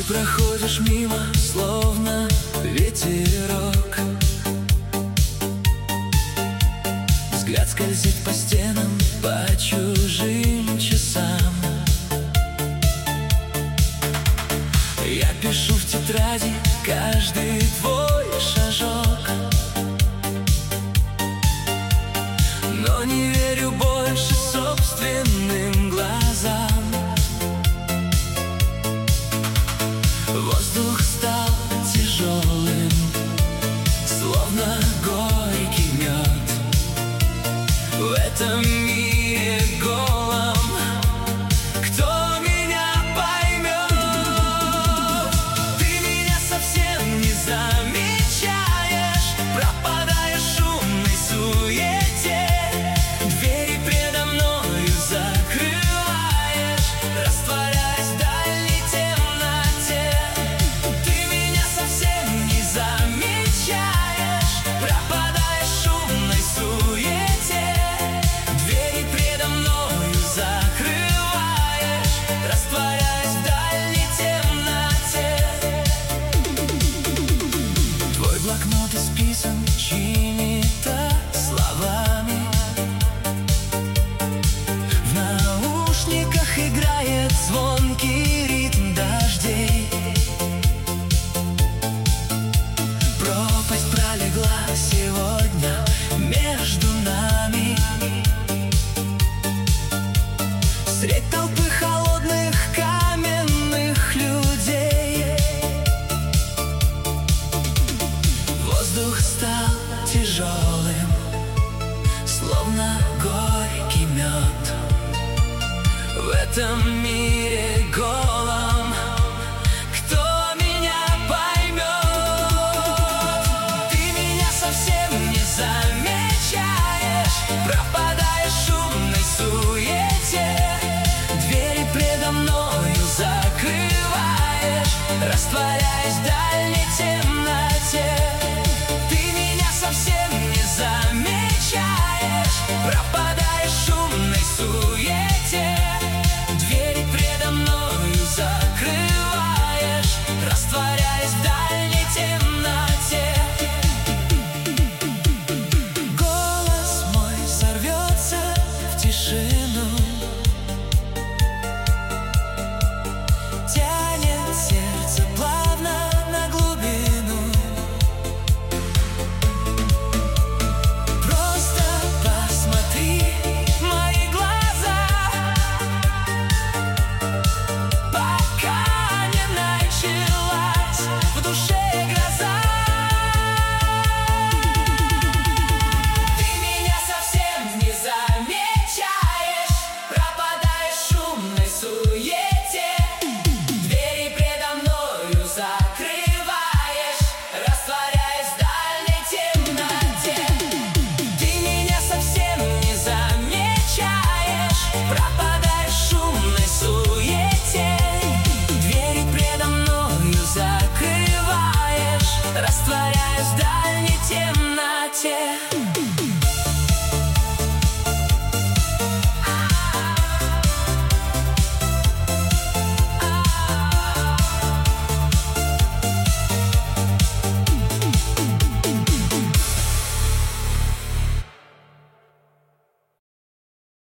проходишь мимо, словно ветерок. Взгляд скользит по стенам, по чужим часам. Я пишу в тетради каждый твой шажок, но не верю больше собственным глазам. Воздух стал тяжелым, словно горький мед. В этом мире голом кто меня поймет? Ты меня совсем не замечаешь, пропадаешь в шумной суете. Двери предо мною закрываешь, растворяясь в дальней темноте. Ты меня совсем не замечаешь, пропадаешь в шумной суете. Двери предо мною закрываешь, растворяясь в дальней темноте. Твой блокнот исписан чьими-то словами. В наушниках играет звонкий ритм дождей. Пропасть пролегла сегодня между нами. Средь толпы холодных каменных людей воздух стал тяжелым, словно горький мед. В этом мире голом кто меня поймет? Ты меня совсем не замечаешь, пропадаешь в шумной суете. Двери предо мною закрываешь, растворяясь в дальней темноте. Ты меня совсем не замечаешь, пропадаешь в шумной суете. Двери предо мною закрываешь, растворяясь в дальней темноте. Голос мой сорвется в тишину, тянет сердце плавно на глубину. Просто посмотри в мои глаза, пока не началась в душе гроза. Ты меня совсем не замечаешь, пропадаешь в шумной суете. Двери предо мною закрываешь, растворяясь в дальней темноте. Ты меня совсем не замечаешь, пропадаешь в шумной суете. Двери предо мною закрываешь, растворяясь в дальней темноте.